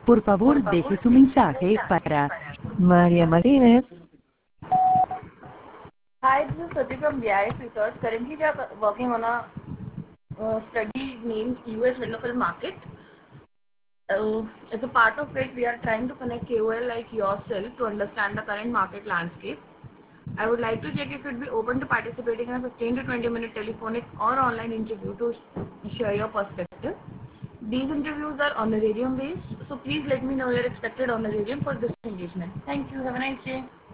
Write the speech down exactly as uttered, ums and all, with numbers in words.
Por favor, deje su mensaje para María Martínez. Hi, this is Sati from B I S Research. Currently, we are working on a uh, study named U S Window Film Market. Uh, as a part of it, we are trying to connect K O L like yourself to understand the current market landscape. I would like to check if you'd be open to participating in a fifteen to twenty minute telephonic or online interview to share your perspective. These interviews are honorarium based, so please let me know your expected honorarium for this engagement. Thank you. Have a nice day.